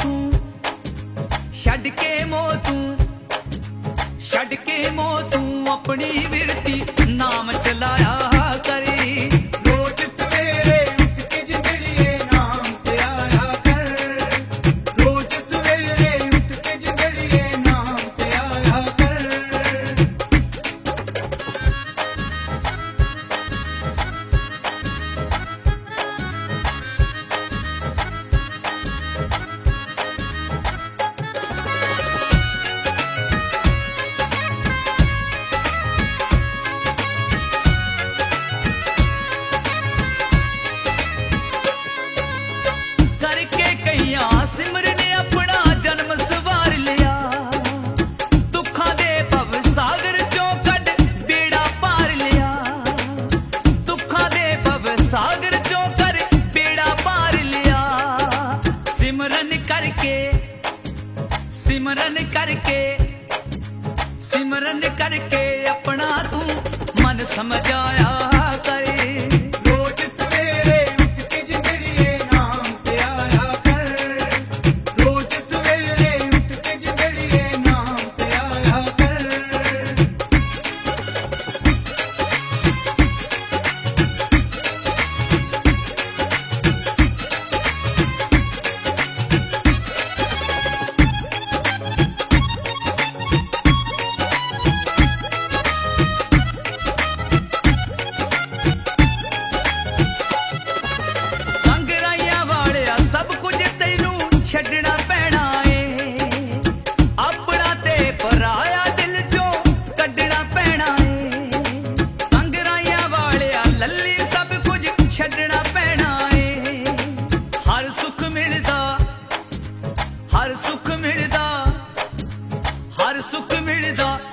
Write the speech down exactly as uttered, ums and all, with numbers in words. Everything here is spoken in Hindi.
तू छड़ के मोह तू छड़ के मोह तू अपनी विरती नाम चलाया करी रोज सवेरे उठ के जिंदड़िए नाम ते आया कर रोज सवेरे उठ के जिंदड़िए नाम ते आया कर करके कईयां सिमरन अपना जन्म सवार लिया दुखा दे भव सागर चों कड बेड़ा पार लिया दुखा दे भव सागर चों कर बेड़ा पार लिया सिमरन करके सिमरन करके सिमरन करके अपना तू मन समझाया करे रोज सवेरे उठ के जिंदड़िए नाम ते आया कर रोज सवेरे उठ के जिंदड़िए नाम ते आया कर ਅੰਗਰਾਈਆਂ ਵਾਲਿਆ ਸਭ ਕੁਝ ਤੈਨੂੰ ਛੱਡਣਾ ਪੈਣਾ ਏ ਆਪਣਾ ਤੇ ਪਰਾਇਆ ਦਿਲ ਚੋਂ ਕੱਢਣਾ ਪੈਣਾ ਏ ਅੰਗਰਾਈਆਂ ਵਾਲਿਆ ਲੱਲੀ ਸਭ ਕੁਝ ਛੱਡਣਾ ਪੈਣਾ ਏ ਹਰ ਸੁੱਖ ਮਿਲਦਾ ਹਰ ਸੁੱਖ ਮਿਲਦਾ ਹਰ ਸੁੱਖ ਮਿਲਦਾ